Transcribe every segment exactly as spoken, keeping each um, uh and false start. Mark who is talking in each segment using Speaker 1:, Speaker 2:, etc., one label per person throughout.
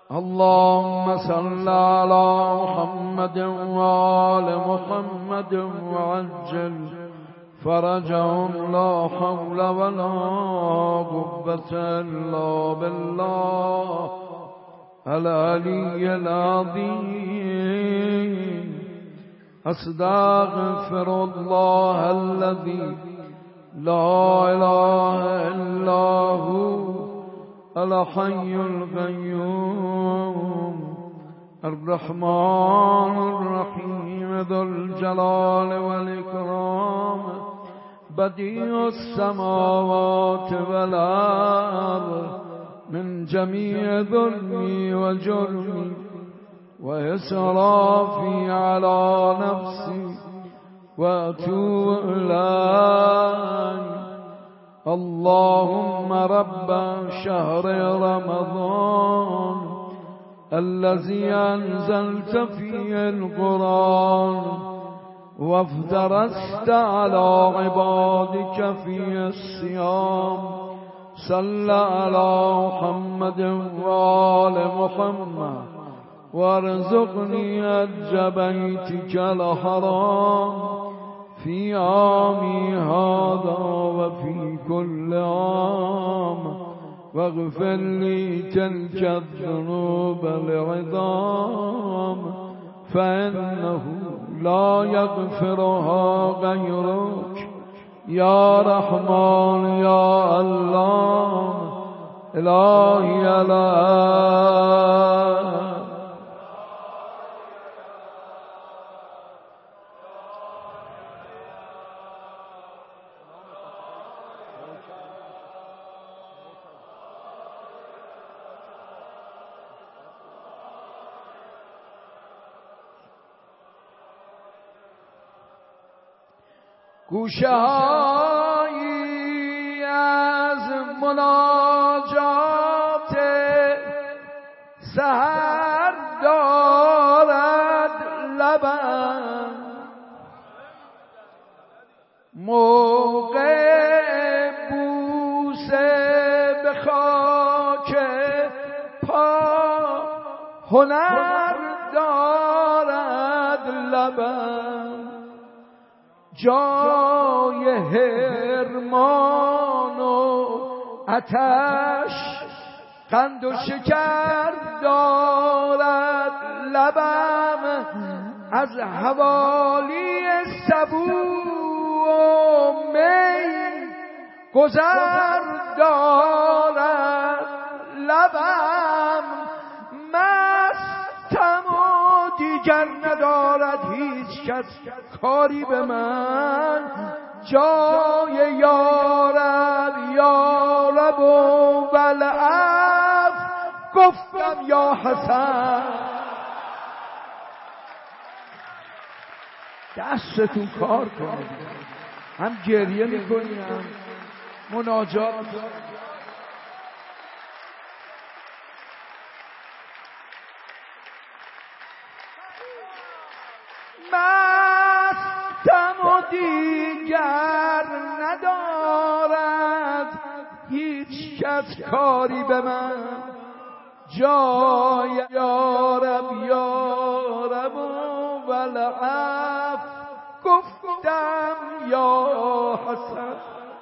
Speaker 1: اللهم صل على محمد وآل محمد وعجل فرجهم لا حول ولا قوة إلا بالله العلي العظيم. أستغفر الله الذي لا إله إلا هو الحي القيوم الرحمن الرحيم ذو الجلال والإكرام بديع السماوات والأرض من جميع ظلمي وجرمي وإسرافي على نفسي وأتوب إليك. اللهم رب شهر رمضان الذي أنزلت فيه القرآن وافترست على عبادك فيه الصيام صل على محمد وآل محمد وارزقني حج بيتك الحرام في عامي هذا وفي كل عام واغفر لي تلك الذنوب العظام فإنه لا يغفرها غيرك يا رحمن يا الله إلهي الله. گوشه‌هایی از مناجات سحر دارد لبم موقع بوسه به خاک پا هنر دارد لبم جای حرمان و آتش قند و شکر دارد لبم از حوالی سبو و می گذر دارد لبم مستم و دیگر ندارد هیچ کس کاری به من جای یارب یارب و بلعف گفتم یا حسن. دستتون کار کنید هم گریه میکنیم هم مناجات. مستم و دیگر ندارد هیچ کس کاری به من جای یارب یارب و ولعف گفتم یا حسن.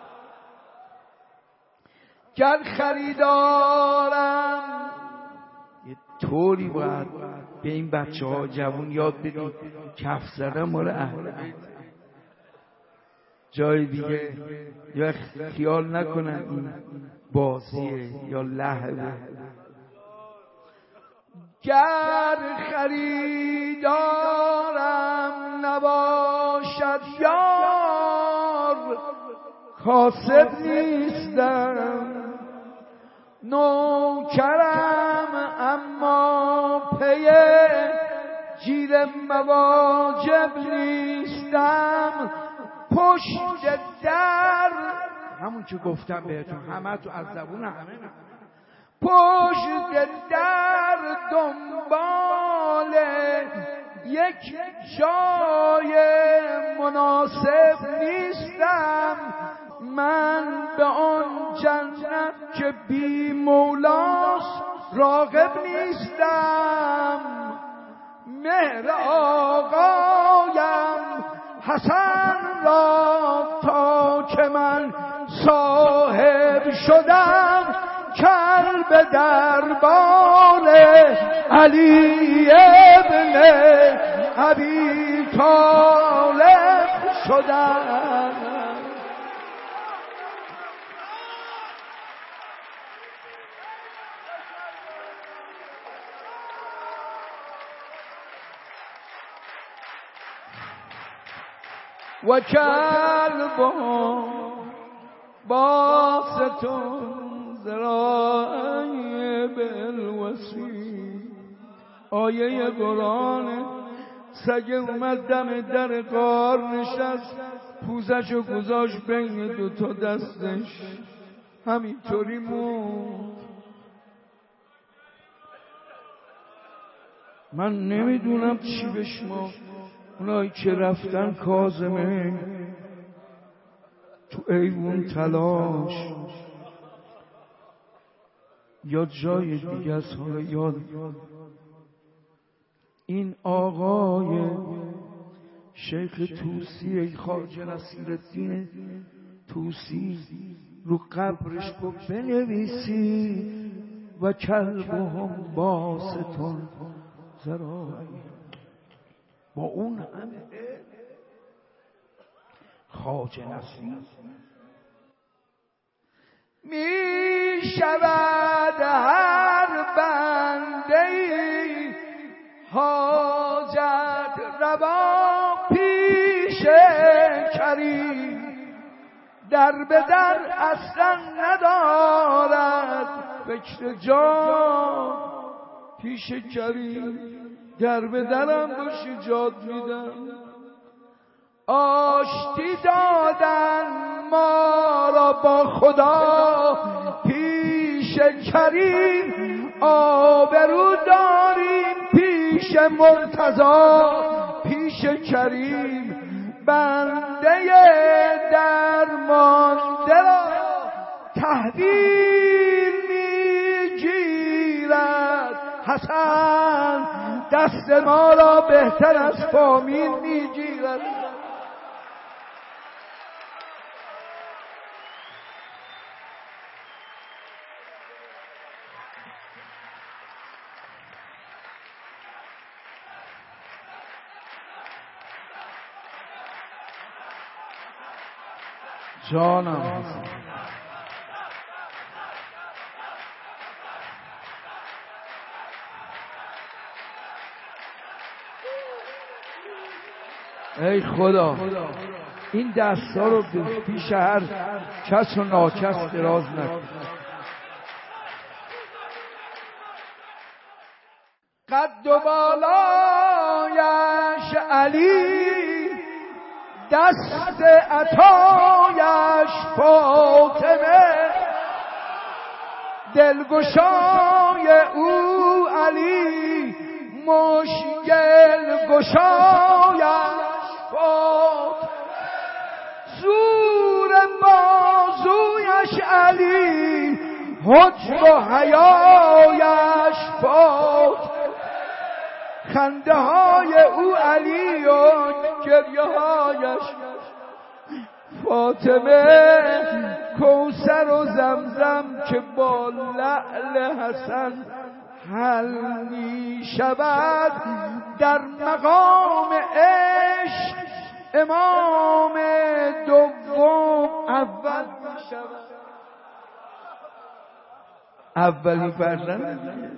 Speaker 1: گر خریدارم یه طوری باید به این بچه ها جوون یاد بدید کف زدن مال اهل جای دیگه یا خیال نکنن این بازیه یا لهوه. گر خریدارم نباشد یار کاسب نیستم نوکرم اما پی جیر مواجب نیستم پشت در همون که گفتم بهتون همه تو از زبون همه پشت در دنبال یک جای مناسب نیستم من به آن جنت که بی مولاست راغب نیستم، مهر آقایم حسن را تا که من صاحب شدم، کلب دربار علی ابن ابی طالب شدم. و کلبهم باسط ذراعی بالوصی. آیه قرآن. سگ اومد دم در غار نشست، پوزشو گذاشت بین دو تا دستش، همینطوری موند. من نمیدونم چی بشما اونایی که رفتن کاظمه تو ایوون تلاش یا جای دیگه از حالا یاد. این آقای شیخ توسی، ای خواجه نصیرالدین توسی، رو قبرش گفت بنویسی و کلبهم باسطون ذراعی. با اون همه خواجه نصیر می شود هر بنده‌ای حاجت روا پیش کریم، در به در اصلا ندارد فکر جان پیش کریم. در به درم با شجاعت میدن، آشتی دادن ما را با خدا پیش کریم، آبرو داریم پیش مرتضی پیش کریم. بنده درمانده را تحویل میگیرد حسن، دست ما را بهتر از فامیل میگیرد. جانم ای خدا این دستا رو پیش هر کس و ناکس دراز نکن. قد و بالایش علی، دست عطایش فاطمه، دلگشای او علی، مشکل گشایش فاطمه، زور بازویش علی، حجب و حیایش فاطمه، خنده های او علی و گریه هایش فاطمه، کوثر و زمزم که با لعل حسن حل می شود، در مقام عشق امام دوم اول می شود. اولی فرزند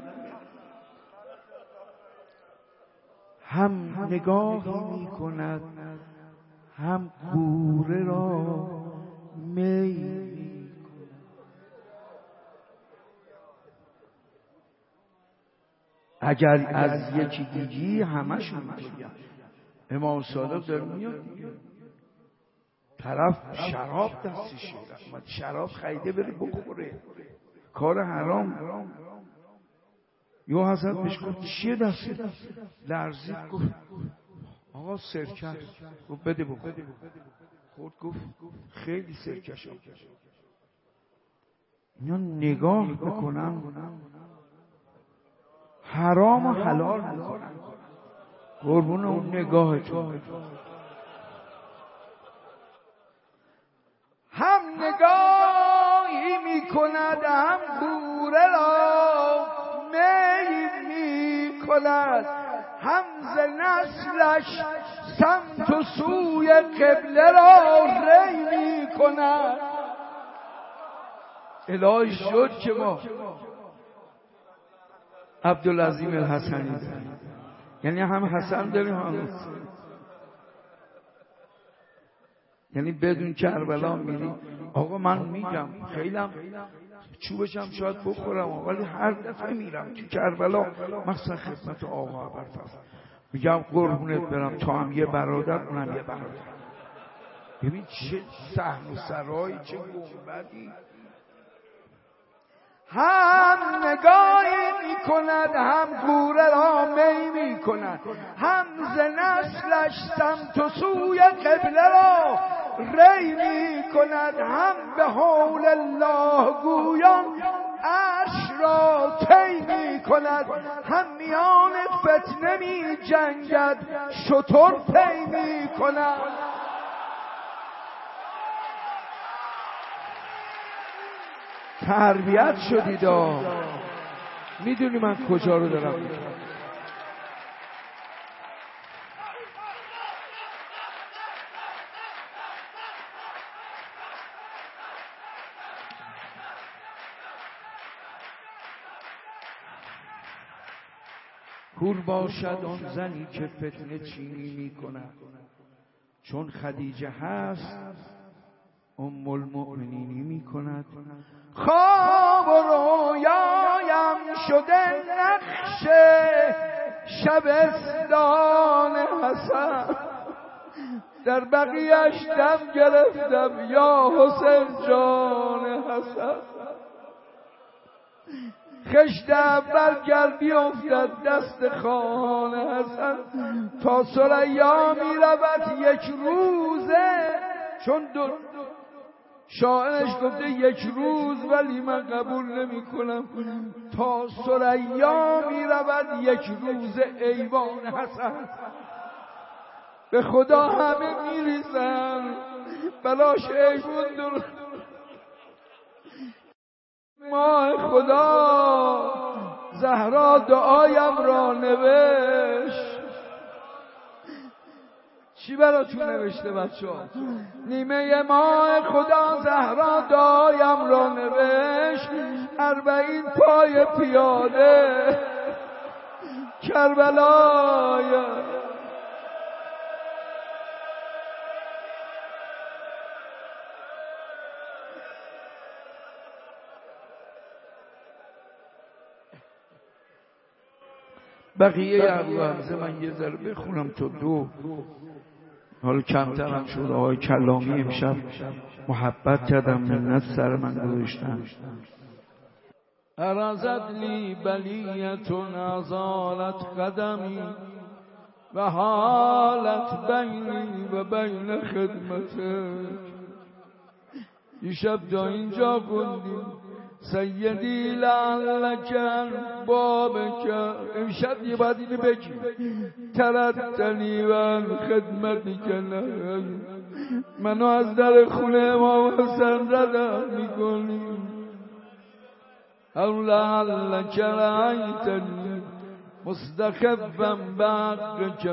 Speaker 1: هم نگاهی می کند، هم کوره را می می کند. اگر از یکی دیگی همشون بگم امام صادق داره میاد دیگه، طرف شراب دستشه، شراب خریده بره بخوره، کار حرام. یو حضرت بهش گفت چیه دستی؟ لرزید گفت آقا سرکه. گفت بده بخور. خورد گفت خیلی سرکه شد. اینا نگاه بکنم حرام و حلال میکنن. قربون اون نگاهتون. هم نگاهی میکند هم غوره را میل میکند، هم ز نسلش سمت و سوی قبله را ری میکند. الهی شد که ما عبدالعظیم الحسنی داریم، یعنی هم حسن داریم هم حسین. یعنی بدون کربلا میری. آقا من میگم خیلیم چوبشم شاید بخورم، ولی هر دفعه میرم تو کربلا مثلا خدمت آقا ابوالفضل میگم قربونت برم، تو هم یه برادر اونم یه برادر. ببین چه صحن و سرایی، چه گنبدی. هم نگاهی میکند هم غوره را می میکند، هم ز نسلش سمت و سوی قبله را ری میکند، هم به حول الله گویان عرش را طی میکند، هم میان فتنه می جنگد شتر طی میکند. تربیت شدید ها، میدونی من کجا رو دارم میگم. کور باشد آن زنی که فتنه چینی میکند، چون خدیجه هست ام المؤمنینی میکند. خواب و رویایم شده نقش شبستان حسن، در بقیه‌اش دم گرفتم یا حسین جان حسن. خشت اول گردی افتد دست خان حسن، تا ثریا می رود یک روزه، چون دو شاعرش گفته یک روز ولی من قبول نمی کنم، تا ثریا می رود یک روز ایوان حسن. به خدا همه می ریزن بلاش ایوان در ماه خدا. زهرا دعایم را نوشت. چی براتون نوشته بچه ها؟ نیمه ماه خدا زهرا دعایم را نوشت، اربعین پای پیاده کربلای. بقیه ابو حمزه من یه ذره بخونم تا دو، حالا کمتر هم شد. آقای کلامی امشب محبت کردم، منت سر من گذاشتن. ارزد لی بلیتون ازالت قدمی و حالت بینی و بین خدمتک. یه شب تا اینجا خوندیم سیدی لعلک بابک. امشب یه باید اینو بگی تردنی و خدمتی کنه، منو از در خونه امام حسن ردم میکنی. او لعلک رأیتنی مستخفا بحقک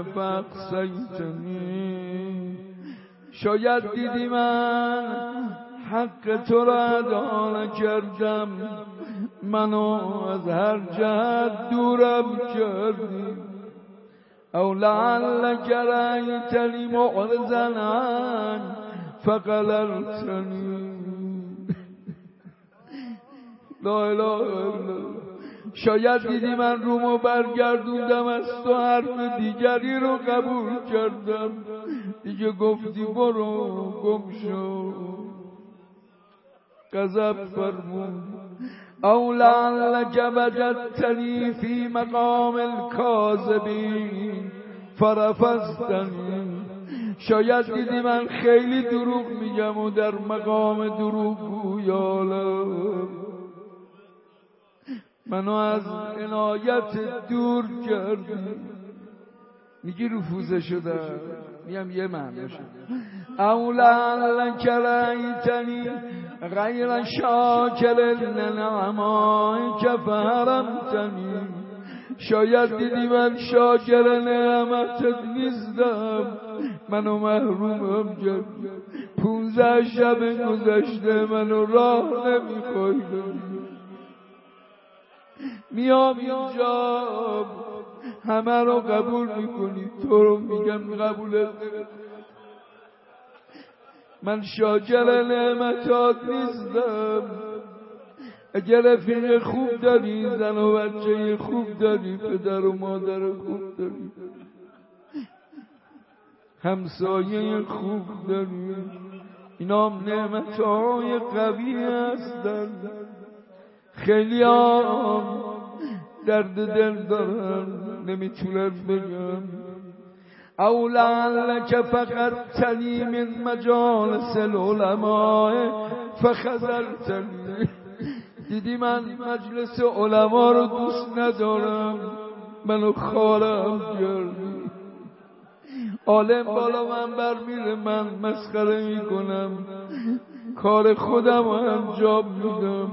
Speaker 1: فاقصیتنی. شاید دیدی من حق تو را ادا نکردم، منو از هر جهت دورم کردی. او لعلک رأیتنی معرضا فقللتنی. لا اله الا الله. شاید دیدی من رومو برگردوندم از تو، حرف دیگری رو قبول کردم، دیگه گفتی برو گم شو. غضب فرمود. او لعلک وجدتنی فی مقام الکاذبین فرفضتنی. شاید دیدی من خیلی دروغ میگم و در مقام دروغگویانم، منو از عنایت دور کردی. میگی رفوزه شده، میگم یه معنی شده. اولا لک رأیتنی غیر شاکر لنعمائک فحرمتنی. شاید دیدی من شاکر نعمتت نیستم، منو محرومم کردی. پونزده شب گذشته منو راه نمیخوای. میام اینجا همه رو قبول میکنی، تو رو میگم قبولت نمیکنی. من شاکر نعمتات نیستم. اگر رفیق خوب داری، زن و بچه خوب داری، پدر و مادر خوب داری، همسایه خوب داری، اینا هم نعمتهای قوی هستن. خیلی هم درد دل دارن نمیتونن بگم. او لعلک فقدتنی من مجالس العلماء فخذلتنی. دیدی من مجلس علما رو دوست ندارم، منو خارم کردی. عالم بالا من بر میره، من مسخره میکنم، کار خودم رو انجام میدم.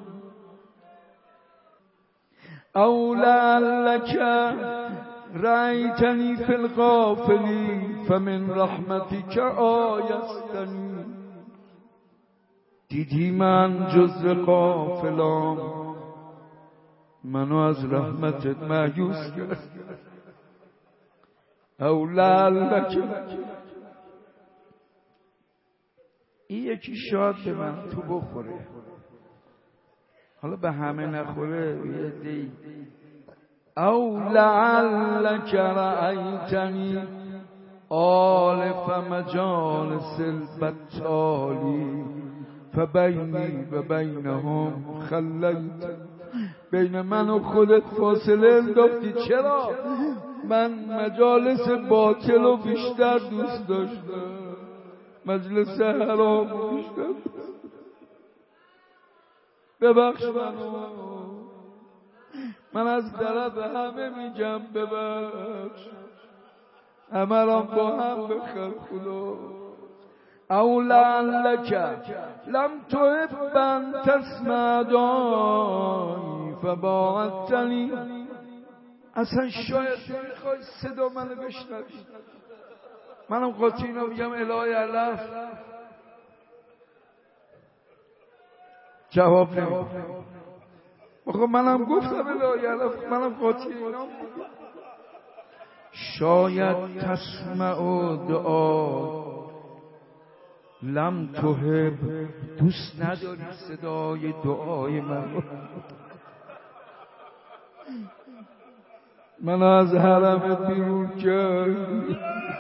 Speaker 1: او لعلک رأیتنی فی الغافلی فمن رحمتک آیستنی. دیدی من جز غافلام، منو از رحمتت مایوس کرد. او لعلک، این یکی شاید به من تو بخوره، حالا به همه نخوره یه دی. او لعلک رأیتنی آلف مجالس البطالی فبینی و بینهم خلیت. بین من و خودت فاصله انداختی. چرا؟ من مجالس باطل رو بیشتر دوست داشتم، مجلس حرام بیشتر. ببخش منو، من از طرف همه میگم ببخش، همه را با هم بخر خدا. او لعلک لم تحب ان تسمع دعایی فباعدتنی. اصلا شاید میخوای صدا منو بشنوی. منم قاطی اینا میگم الهی علف، جواب نمیدم. خب منم گفتم الهی علف، منم قاطی اینا. شاید تسمع دعا لم تحب، دوست نداری صدای دعای من. من از حرمت بیرون کرد.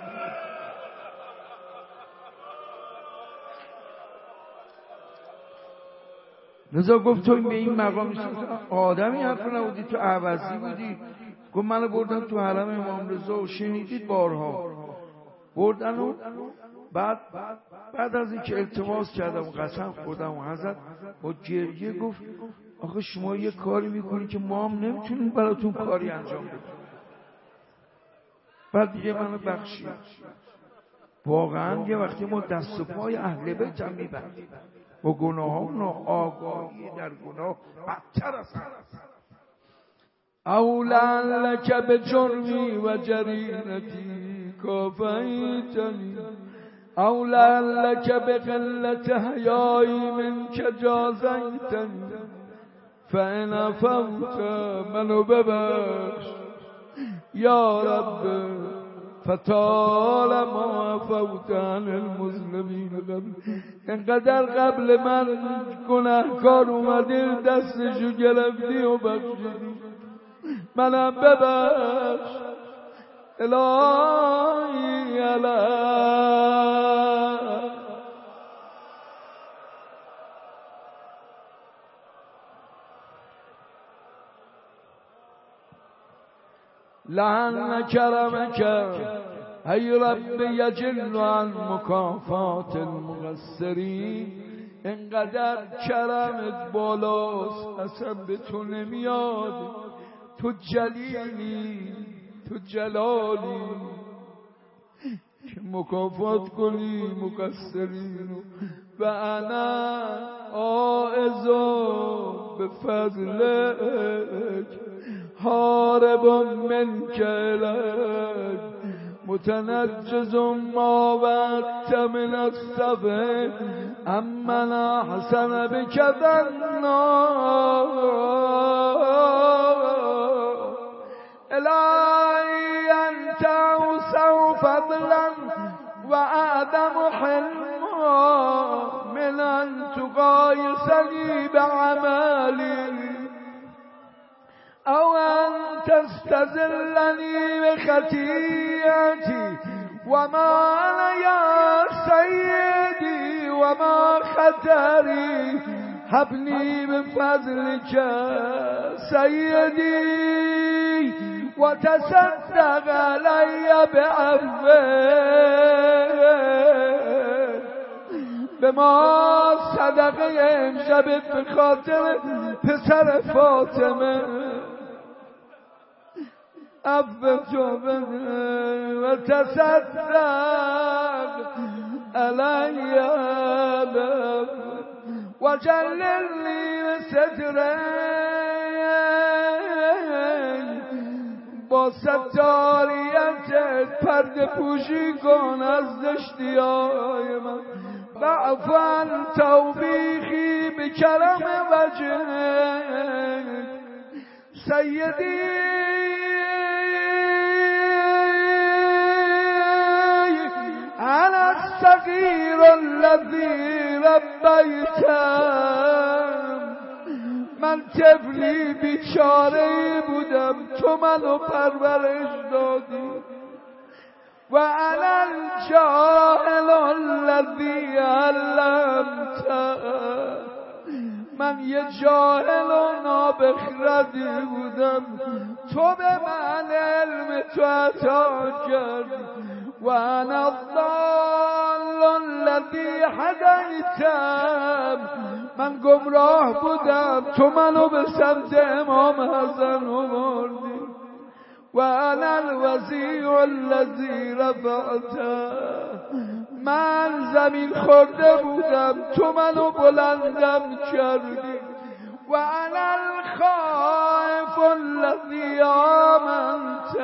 Speaker 1: لذا گفت تو به این مقام آدمی حرف نبودی، تو عوضی بودی. گفت منو بردن تو حرم امام رضا و شنیدید بارها، بردن و بعد بعد از اینکه التماس کردم و قسم خوردم و حضرت با گریه گفت آخه شما یه کاری میکنی که ما هم نمیتونیم براتون کاری انجام بدیم. بعد دیگه منو بخشید. واقعا یه وقتی ما دست و پای اهل بیت هم میبندیم و گناهان و آگاهی در گناه بدتر است. او لعلک بجرمی و جرینتی کافیتنی. او لعلک بقلت حیایی منک جازیتنی. فان عفوت منو ببخش یا رب فتال ما عفوت عن المظلمین. قبل انقدر قبل من گناهکار اومدی دستشو گرفتی و بخشیدی، منم ببخش الهی علی. لعن کرمک ای رب یجل عن مکافات المقصرین. انقدر کرمت بالاست اصلا به تو نمیاد، تو جلیلی، تو جلالی که مکافات کنی مقصرینو. و انا آئذو به فضلک حارب منک الک متنجز ما وقت من الصبر امن احسن بک ظنا الهی انت اوسع فضلا و اعظم حلما من ان تقایسنی بعملی او ان تستذلنی بخطیئتی و ما انا یا سیدی و ما خطری حبنی بفضلک سیدی و تصدق علی بعفوک به ما صدقه امشبت به خاطر پسر فاطمه عفو تو بده و تصدق علی و جللنی به ستره با ستاریت پرده پوشی کن از زشتی‌های من و عفو توبیخی به کرم وجه سیدی انا الصغیر الذی ربیتم، من طفلی بیچاره بودم تو منو پرورش دادی. و انا الجاهل الذی علمت، من یه جاهل و نابخردی بودم تو به من علم تو عطا کردی. و انا الضال الذی هدیتم، من گمراه بودم تو منو به سمت امام حسن آوردی. و انا الوضیع الذی رفعت، من زمین خورده بودم تو منو بلندم کردی. و انا الخائف الذی آمنت،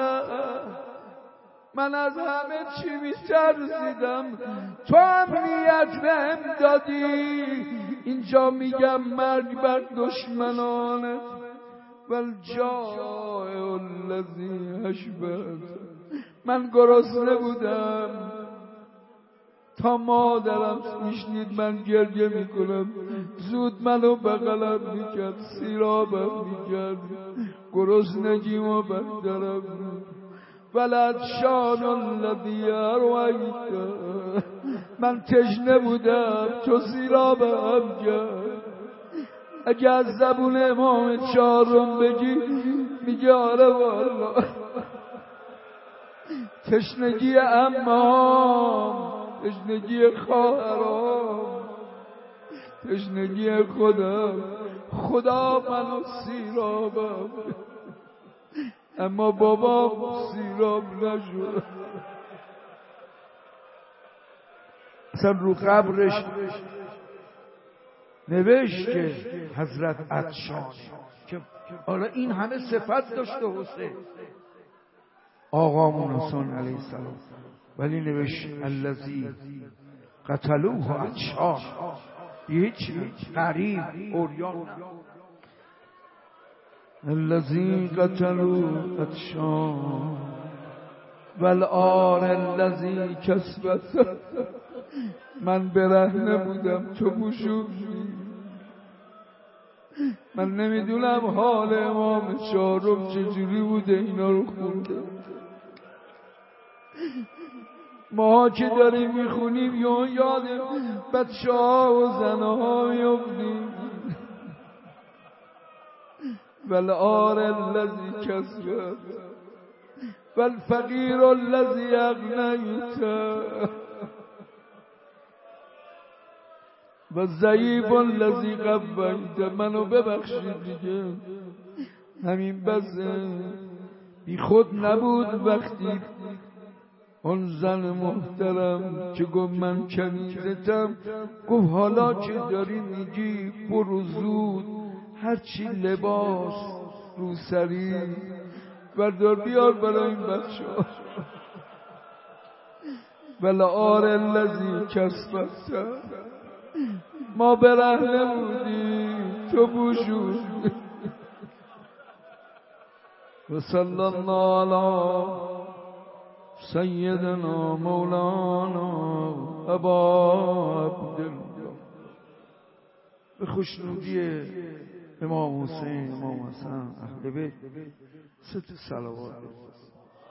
Speaker 1: من از همه چی می‌ترسیدم تو امنیت بهم دادی. اینجا میگم مرگ بر دشمنانت و الجائع الذی اشبعت، من گرسنه بودم تا مادرم میشنید من گریه میکنم زود منو بغلم میکرد، سیرابم میکرد، گرسنگیمو بردارم. ولد شان الذی ارویت، من تشنه بودم تو سیرابم کرد. اگه از زبون امام چهارم بگی میگه آره والا تشنگی امام، تشنگی خواهرام، تشنگی خودم، خدا منو سیرابم اما بابا سیراب نشد. اصلا رو قبرش نوشت که حضرت عطشان، که حالا این همه صفت داشته حسین آقامون حسین علیه السلام، ولی نوشت الذی قتلوه عطشان، هیچ غریب اوریان. الذی قتلوه عطشان والعار الذی کسبت، من برهنه بودم تو پوشوندی. من نمیدونم حال امام چهارم چجوری بوده، اینا رو خونده. ما که داریم میخونیم یا یاد بچه ها و زنه ها میفتیم. والعار الذی کسبت والفقیر الذی اغنیت. و ضعیف الذی قویت، منو ببخشید دیگه. همین بسه. بی خود نبود وقتی اون زن محترم که گفت من کنیزتم، گفت حالا که داری میگی برو زود هرچی لباس رو سری بردار بیار برای این بچه ها. ولعار الذی کسبت، ما برهنه بودی تو پوشوندی. و صلی الله علی سیدنا مولانا ابا عبدالله. به خوشنودی امام حسین، امام حسن، اهل بیت ست صلوات.